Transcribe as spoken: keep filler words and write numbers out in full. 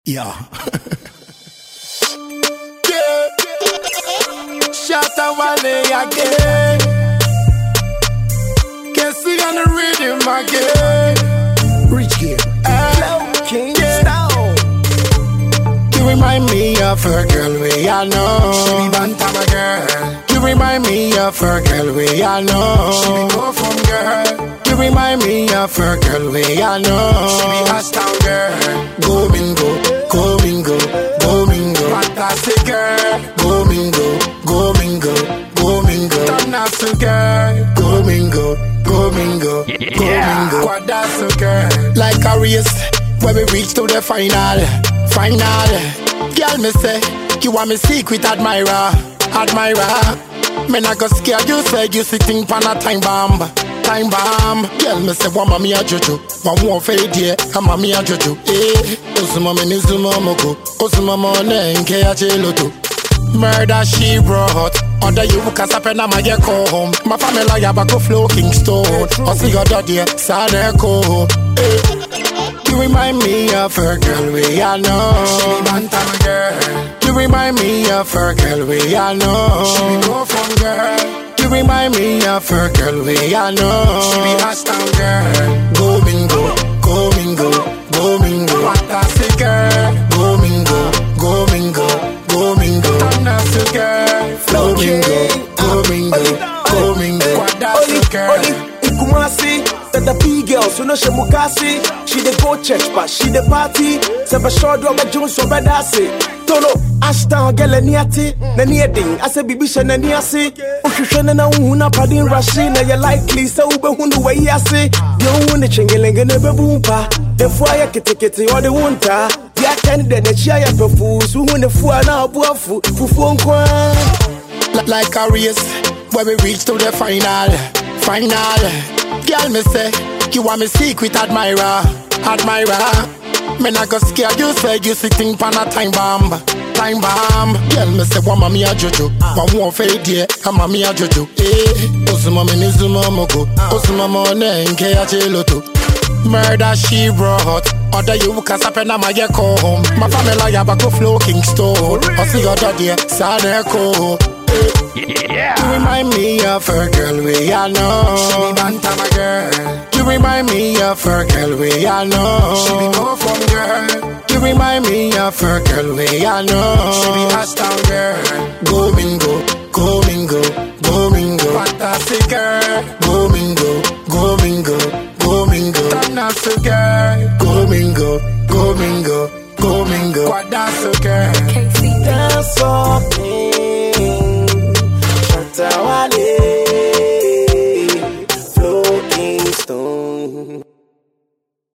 Yeah. Yeah. Shut up Wale again. Can see on the rhythm again. Rich kid. Uh, King Stone. You remind me of her girl, we I know. She be Bantama girl. You remind me of her girl, we I know. She be go from girl. You remind me of her girl, we I know. She be Ashtown girl. Go mingo, go mingo, go mingo. Fantastic girl. Go mingo, go mingo, go mingo. Tanasu girl. Go mingo, go mingo, go mingo. Quadasu girl. Like a race, where we reach to the final, final. Girl, me say, you want me secret admirer, admirer. Me not go scare you, say you sitting pan a time bomb, time bomb. Girl, me say, one mommy a jojo, one more fade yeah, a mommy a jojo. Eh, osuma me nizuma moko, osuma mo ne nke a cheloto. Murder she brought, under you kasapena ma ye go home. My family ya bako flow Kingston, osi your daddy sad echo. You remind me of her girl, we I know. She be Bantama girl. You remind me of her girl, we I know. She be go from girl. You remind me of her girl, we I know. She be Ashtown girl. Go mingo, go mingo, go mingo. Fantastic girl. Go mingo, go mingo, go mingo. Tanasu girl. Go mingo, go mingo, go mingo. Quadasu girl. Kumasi, that the big girl, so no she mukasi. She the go church, but she the party. Seven short drum, but Jones so bad as it. Tono, Ashtown, girl, and yati, Naniating, I said, Bibish and Niasi. Ocean and a woman, padding rushing, and you likely so, but who the way I say, you win the chingaling and never boompa. The fire can take it or the winter. The attendant, the chia for fools who win the fool now, buafu, fufu, like a race, where we reach to the final. Final, girl, me say, you want me secret admirer, admirer. Me not go scare you, say you sitting pan a time bomb, time bomb. Girl, me say, one mommy a jojo, one more fade yeah, a mommy a jojo. Eh, osuma me nizuma moko, osuma mo ne nke a cheloto. Murder she brought, under you kasapena ma ye go home. My family ya bako flow Kingston, osi your daddy sad echo. Yeah. You remind me of her girl, we I know. She be Bantama girl. You remind me of her girl, we I know. She be go from girl. You remind me of her girl, we I know. She be Ashtown girl. Go mingo, go mingo, go mingo. Fantastic girl. Go mingo, go mingo, go mingo. Tanasu girl. Go mingo, go mingo, go mingo. Quadasu girl.